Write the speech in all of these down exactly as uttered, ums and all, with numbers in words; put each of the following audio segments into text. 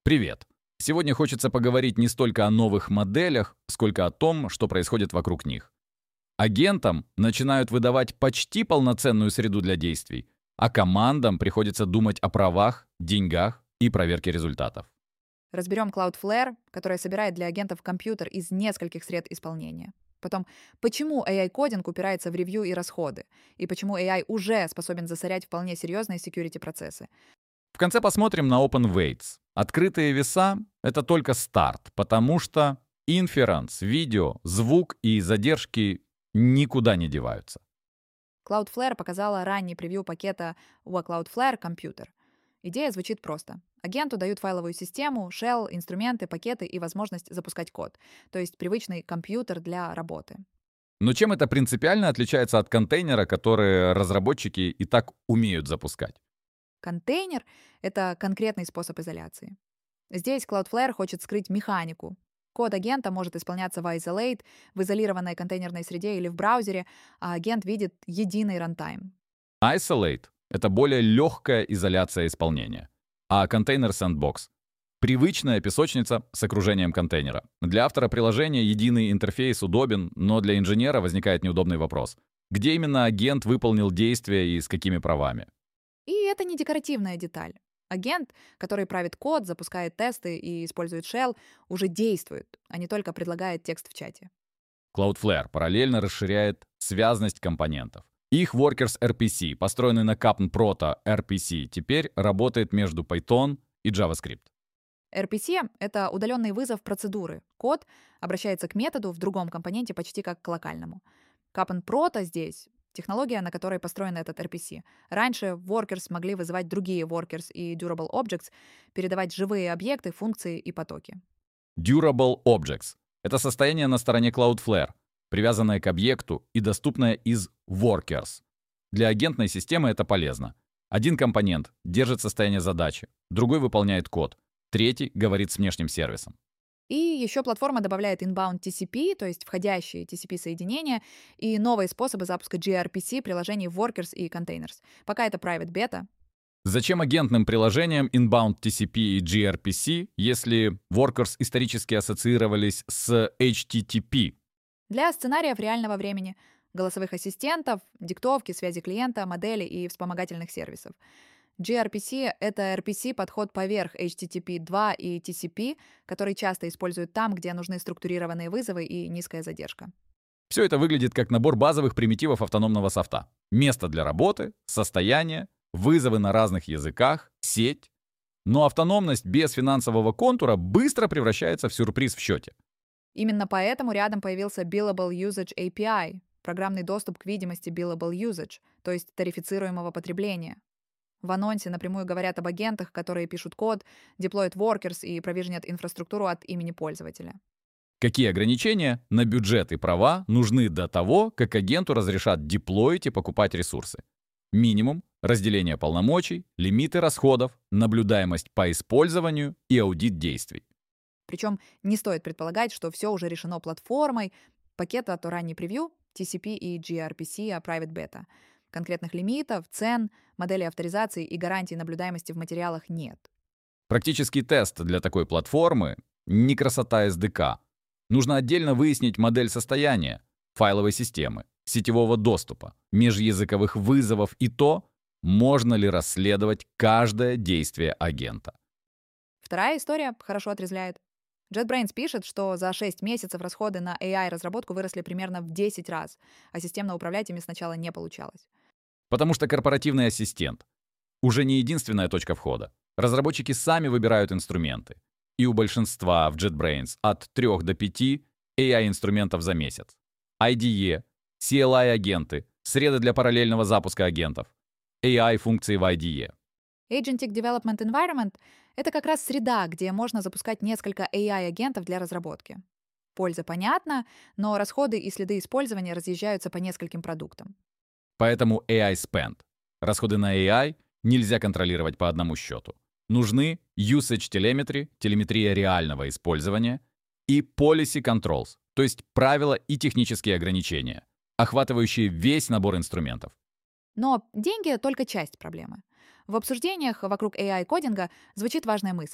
Привет! Сегодня хочется поговорить не столько о новых моделях, сколько о том, что происходит вокруг них. Агентам начинают выдавать почти полноценную среду для действий, а командам приходится думать о правах, деньгах и проверке результатов. Разберем Cloudflare, которая собирает для агентов компьютер из нескольких сред исполнения. Потом, почему эй ай-кодинг упирается в ревью и расходы, и почему эй ай уже способен засорять вполне серьезные security-процессы. В конце посмотрим на Open Weights. Открытые веса — это только старт, потому что инферанс, видео, звук и задержки никуда не деваются. Cloudflare показала ранний превью пакета у Cloudflare Computer. Идея звучит просто. Агенту дают файловую систему, shell, инструменты, пакеты и возможность запускать код, то есть привычный компьютер для работы. Но чем это принципиально отличается от контейнера, которые разработчики и так умеют запускать? Контейнер — это конкретный способ изоляции. Здесь Cloudflare хочет скрыть механику. Код агента может исполняться в isolate, в изолированной контейнерной среде или в браузере, а агент видит единый рантайм. Isolate — это более легкая изоляция исполнения, а контейнер Sandbox — привычная песочница с окружением контейнера. Для автора приложения единый интерфейс удобен, но для инженера возникает неудобный вопрос. Где именно агент выполнил действие и с какими правами? И это не декоративная деталь. Агент, который правит код, запускает тесты и использует shell, уже действует, а не только предлагает текст в чате. Cloudflare параллельно расширяет связность компонентов. Их Workers эр пи си, построенный на Kapn Proto эр пи си, теперь работает между Python и JavaScript. эр пи си — это удаленный вызов процедуры. Код обращается к методу в другом компоненте почти как к локальному. Kapn Proto здесь — технология, на которой построен этот эр пи си. Раньше workers могли вызывать другие workers и durable objects, передавать живые объекты, функции и потоки. Durable Objects — это состояние на стороне Cloudflare, привязанное к объекту и доступное из Workers. Для агентной системы это полезно. Один компонент держит состояние задачи, другой выполняет код, третий говорит с внешним сервисом. И еще платформа добавляет inbound ти си пи, то есть входящие ти си пи-соединения, и новые способы запуска джи ар пи си приложений в Workers и Containers. Пока это private beta. Зачем агентным приложениям Inbound ти си пи и джи ар пи си, если Workers исторически ассоциировались с эйч ти ти пи? Для сценариев реального времени, голосовых ассистентов, диктовки, связи клиента, модели и вспомогательных сервисов. джи ар пи си — это эр пи си-подход поверх эйч ти ти пи два и ти си пи, который часто используют там, где нужны структурированные вызовы и низкая задержка. Все это выглядит как набор базовых примитивов автономного софта. Место для работы, состояние, вызовы на разных языках, сеть. Но автономность без финансового контура быстро превращается в сюрприз в счете. Именно поэтому рядом появился Billable Usage эй пи ай, программный доступ к видимости Billable Usage, то есть тарифицируемого потребления. В анонсе напрямую говорят об агентах, которые пишут код, деплоят workers и провижнят инфраструктуру от имени пользователя. Какие ограничения на бюджет и права нужны до того, как агенту разрешат деплоить и покупать ресурсы? Минимум, разделение полномочий, лимиты расходов, наблюдаемость по использованию и аудит действий. Причем не стоит предполагать, что все уже решено платформой, пакет от ранний превью, ти си пи и джи ар пи си, а private beta. Конкретных лимитов, цен, моделей авторизации и гарантий наблюдаемости в материалах нет. Практический тест для такой платформы — не красота эс ди кей. Нужно отдельно выяснить модель состояния, файловой системы, сетевого доступа, межязыковых вызовов и то, можно ли расследовать каждое действие агента. Вторая история хорошо отрезвляет. JetBrains пишет, что за шесть месяцев расходы на эй ай-разработку выросли примерно в десять раз, а системно управлять ими сначала не получалось. Потому что корпоративный ассистент уже не единственная точка входа. Разработчики сами выбирают инструменты. И у большинства в JetBrains от трёх до пяти эй ай-инструментов за месяц. ай ди и, си эл ай-агенты, среды для параллельного запуска агентов, эй ай-функции в ай ди и. Agentic Development Environment — это как раз среда, где можно запускать несколько эй ай-агентов для разработки. Польза понятна, но расходы и следы использования разъезжаются по нескольким продуктам. Поэтому эй ай Spend. Расходы на эй ай нельзя контролировать по одному счету. Нужны Usage Telemetry, телеметрия реального использования, и Policy Controls, то есть правила и технические ограничения, охватывающие весь набор инструментов. Но деньги — только часть проблемы. В обсуждениях вокруг эй ай-кодинга звучит важная мысль.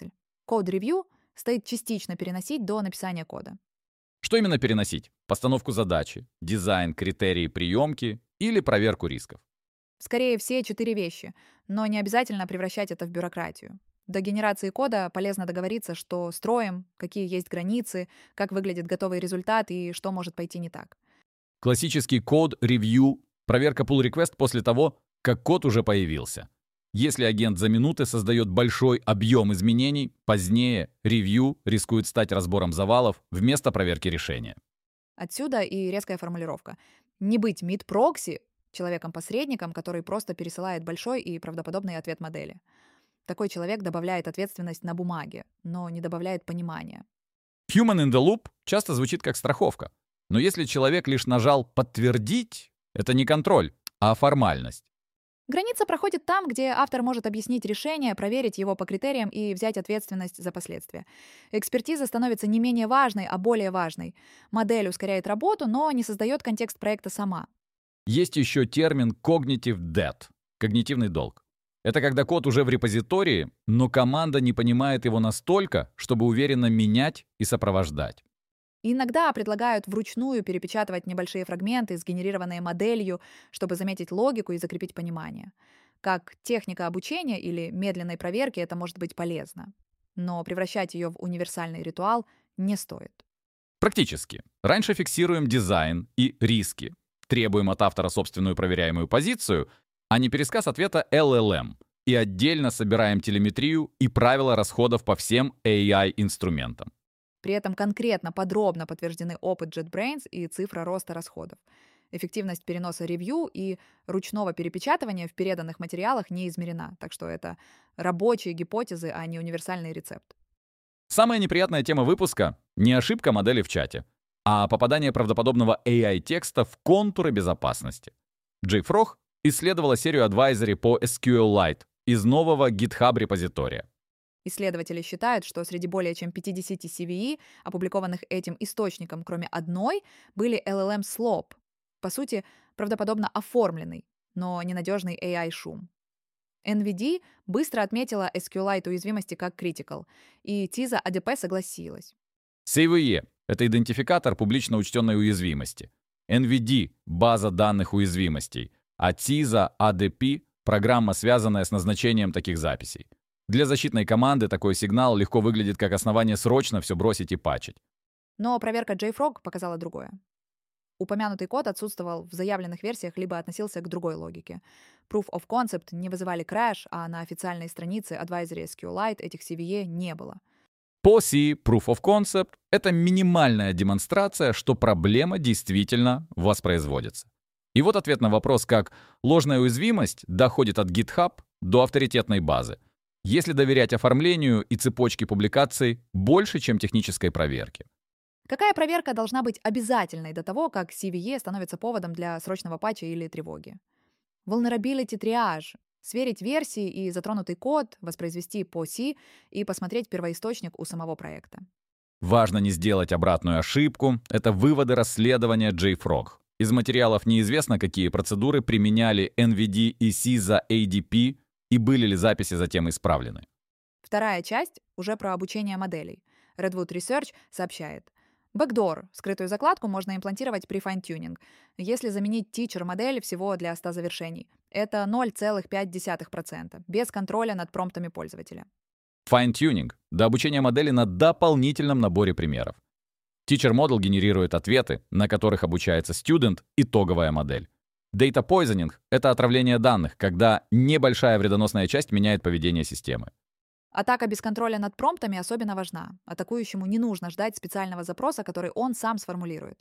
Code-review стоит частично переносить до написания кода. Что именно переносить? Постановку задачи, дизайн, критерии приемки или проверку рисков? Скорее, все четыре вещи, но не обязательно превращать это в бюрократию. До генерации кода полезно договориться, что строим, какие есть границы, как выглядит готовый результат и что может пойти не так. Классический код-ревью – проверка pull-request после того, как код уже появился. Если агент за минуты создает большой объем изменений, позднее ревью рискует стать разбором завалов вместо проверки решения. Отсюда и резкая формулировка. Не быть mid-прокси, человеком-посредником, который просто пересылает большой и правдоподобный ответ модели. Такой человек добавляет ответственность на бумаге, но не добавляет понимания. Human in the loop часто звучит как страховка. Но если человек лишь нажал «подтвердить», это не контроль, а формальность. Граница проходит там, где автор может объяснить решение, проверить его по критериям и взять ответственность за последствия. Экспертиза становится не менее важной, а более важной. Модель ускоряет работу, но не создает контекст проекта сама. Есть еще термин cognitive debt – когнитивный долг. Это когда код уже в репозитории, но команда не понимает его настолько, чтобы уверенно менять и сопровождать. Иногда предлагают вручную перепечатывать небольшие фрагменты, сгенерированные моделью, чтобы заметить логику и закрепить понимание. Как техника обучения или медленной проверки это может быть полезно. Но превращать ее в универсальный ритуал не стоит. Практически. Раньше фиксируем дизайн и риски. Требуем от автора собственную проверяемую позицию, а не пересказ ответа эл эл эм. И отдельно собираем телеметрию и правила расходов по всем эй ай-инструментам. При этом конкретно, подробно подтверждены опыт JetBrains и цифра роста расходов. Эффективность переноса ревью и ручного перепечатывания в переданных материалах не измерена, так что это рабочие гипотезы, а не универсальный рецепт. Самая неприятная тема выпуска — не ошибка модели в чате, а попадание правдоподобного эй ай-текста в контуры безопасности. JFrog исследовала серию advisory по эс кью эль-Lite из нового GitHub репозитория. Исследователи считают, что среди более чем пятидесяти си ви и, опубликованных этим источником, кроме одной, были эл эл эм-слоп, по сути, правдоподобно оформленный, но ненадежный эй ай-шум. эн ви ди быстро отметила эс кью эль-Lite уязвимости как critical, и тиза эй ди пи согласилась. си ви и — это идентификатор публично учтенной уязвимости. эн ви ди — база данных уязвимостей, а тиза эй ди пи — программа, связанная с назначением таких записей. Для защитной команды такой сигнал легко выглядит как основание срочно все бросить и патчить. Но проверка JFrog показала другое. Упомянутый код отсутствовал в заявленных версиях либо относился к другой логике. Proof of Concept не вызывали crash, а на официальной странице Advisory эс кью эль-Lite этих си ви и не было. По си Proof of Concept — это минимальная демонстрация, что проблема действительно воспроизводится. И вот ответ на вопрос, как ложная уязвимость доходит от GitHub до авторитетной базы, если доверять оформлению и цепочке публикаций больше, чем технической проверке. Какая проверка должна быть обязательной до того, как си ви и становится поводом для срочного патча или тревоги? Vulnerability triage — сверить версии и затронутый код, воспроизвести по си и посмотреть первоисточник у самого проекта. Важно не сделать обратную ошибку — это выводы расследования JFrog. Из материалов неизвестно, какие процедуры применяли эн ви ди и сиза эй ди пи, и были ли записи затем исправлены. Вторая часть уже про обучение моделей. Redwood Research сообщает: Backdoor — скрытую закладку можно имплантировать при файн-тюнинг, если заменить teacher-модель всего для ста завершений. Это ноль целых пять десятых процента, без контроля над промптами пользователя. Fine-tuning — до обучения модели на дополнительном наборе примеров. Teacher Model генерирует ответы, на которых обучается student, итоговая модель. Data poisoning — это отравление данных, когда небольшая вредоносная часть меняет поведение системы. Атака без контроля над промптами особенно важна. Атакующему не нужно ждать специального запроса, который он сам сформулирует.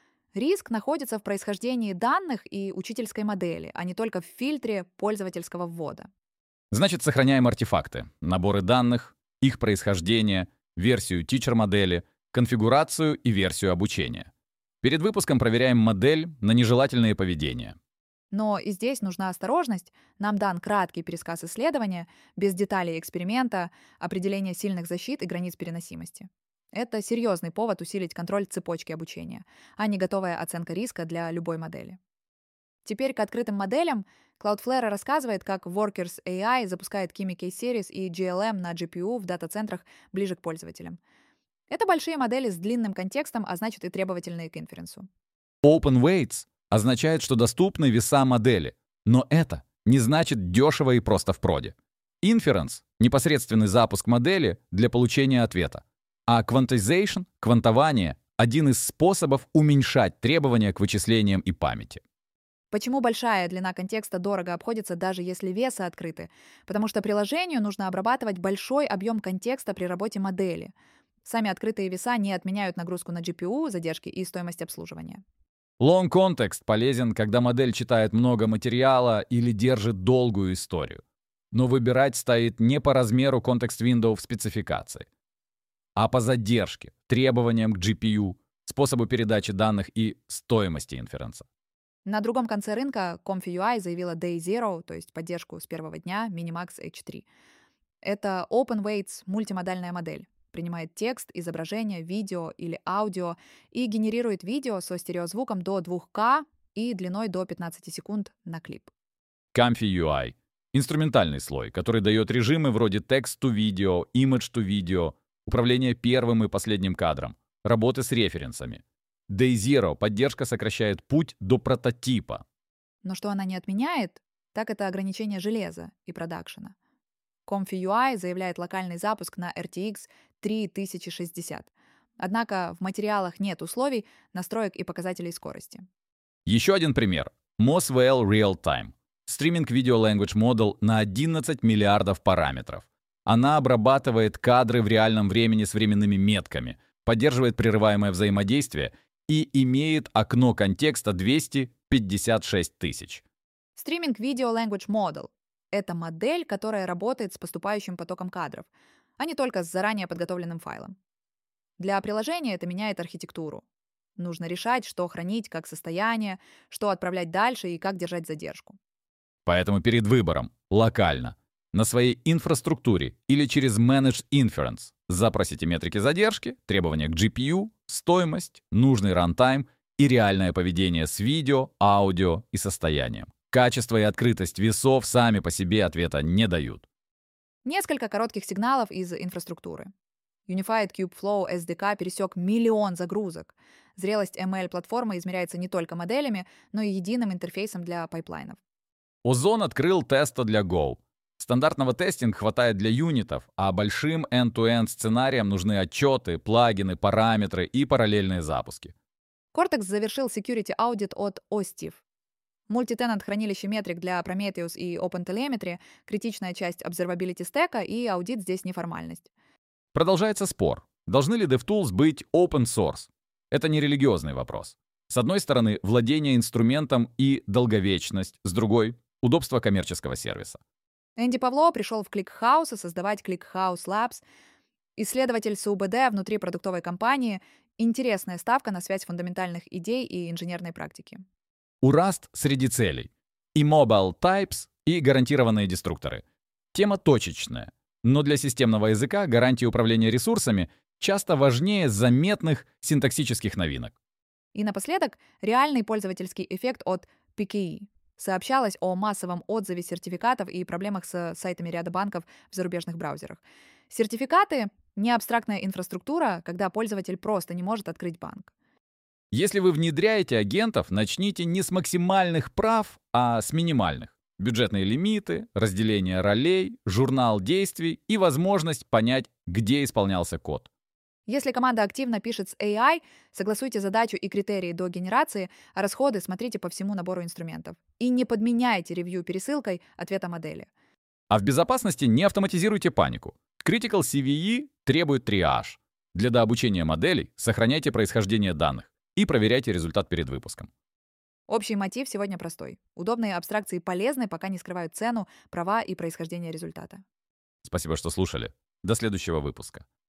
Риск находится в происхождении данных и учительской модели, а не только в фильтре пользовательского ввода. Значит, сохраняем артефакты, наборы данных, их происхождение, версию teacher-модели, конфигурацию и версию обучения. Перед выпуском проверяем модель на нежелательные поведения. Но и здесь нужна осторожность. Нам дан краткий пересказ исследования, без деталей эксперимента, определения сильных защит и границ переносимости. Это серьезный повод усилить контроль цепочки обучения, а не готовая оценка риска для любой модели. Теперь к открытым моделям Cloudflare рассказывает, как Workers эй ай запускает Kimi K-Series и джи эл эм на джи пи ю в дата-центрах ближе к пользователям. Это большие модели с длинным контекстом, а значит и требовательные к инференсу. Open weights означает, что доступны веса модели, но это не значит дешево и просто в проде. Inference — непосредственный запуск модели для получения ответа, а quantization, квантование — один из способов уменьшать требования к вычислениям и памяти. Почему большая длина контекста дорого обходится, даже если весы открыты? Потому что приложению нужно обрабатывать большой объем контекста при работе модели. Сами открытые веса не отменяют нагрузку на джи пи ю, задержки и стоимость обслуживания. Long context полезен, когда модель читает много материала или держит долгую историю. Но выбирать стоит не по размеру context window в спецификации, а по задержке, требованиям к джи пи ю, способу передачи данных и стоимости инференса. На другом конце рынка Comfy.ю ай заявила Day Zero, то есть поддержку с первого дня Minimax эйч три. Это Open Weights мультимодальная модель. Принимает текст, изображение, видео или аудио и генерирует видео со стереозвуком до два ка и длиной до пятнадцать секунд на клип. Comfy.ю ай — инструментальный слой, который дает режимы вроде text-to-video, image-to-video, управление первым и последним кадром, работы с референсами. Day Zero поддержка сокращает путь до прототипа. Но что она не отменяет, так это ограничение железа и продакшена. Comfy.ю ай заявляет локальный запуск на эр ти экс три тысячи шестьдесят. Однако в материалах нет условий, настроек и показателей скорости. Еще один пример. Moswell Real-Time. Стриминг Video Language Model на одиннадцать миллиардов параметров. Она обрабатывает кадры в реальном времени с временными метками, поддерживает прерываемое взаимодействие и имеет окно контекста двести пятьдесят шесть тысяч. Стриминг Video Language Model — это модель, которая работает с поступающим потоком кадров, а не только с заранее подготовленным файлом. Для приложения это меняет архитектуру. Нужно решать, что хранить как состояние, что отправлять дальше и как держать задержку. Поэтому перед выбором локально, на своей инфраструктуре или через Managed Inference запросите метрики задержки, требования к джи пи ю, стоимость, нужный рантайм и реальное поведение с видео, аудио и состоянием. Качество и открытость весов сами по себе ответа не дают. Несколько коротких сигналов из инфраструктуры. Unified Kubeflow эс ди кей пересек миллион загрузок. Зрелость эм эл-платформы измеряется не только моделями, но и единым интерфейсом для пайплайнов. Озон открыл теста для Go. Стандартного тестинга хватает для юнитов, а большим end-to-end сценариям нужны отчеты, плагины, параметры и параллельные запуски. Cortex завершил security audit от Ostiv. Мультитенант хранилище метрик для Prometheus и OpenTelemetry, критичная часть observability стека, и аудит здесь неформальность. Продолжается спор. Должны ли DevTools быть open source? Это не религиозный вопрос. С одной стороны, владение инструментом и долговечность, с другой — удобство коммерческого сервиса. Энди Павло пришел в ClickHouse создавать ClickHouse Labs. Исследователь с УБД внутри продуктовой компании. Интересная ставка на связь фундаментальных идей и инженерной практики. У Rust среди целей и mobile types, и гарантированные деструкторы. Тема точечная, но для системного языка гарантии управления ресурсами часто важнее заметных синтаксических новинок. И напоследок, реальный пользовательский эффект от пи кей и. Сообщалось о массовом отзыве сертификатов и проблемах с сайтами ряда банков в зарубежных браузерах. Сертификаты — не абстрактная инфраструктура, когда пользователь просто не может открыть банк. Если вы внедряете агентов, начните не с максимальных прав, а с минимальных. Бюджетные лимиты, разделение ролей, журнал действий и возможность понять, где исполнялся код. Если команда активно пишет с эй ай, согласуйте задачу и критерии до генерации, а расходы смотрите по всему набору инструментов. И не подменяйте ревью пересылкой ответа модели. А в безопасности не автоматизируйте панику. Critical си ви и требует триаж. Для дообучения моделей сохраняйте происхождение данных и проверяйте результат перед выпуском. Общий мотив сегодня простой. Удобные абстракции полезны, пока не скрывают цену, права и происхождение результата. Спасибо, что слушали. До следующего выпуска.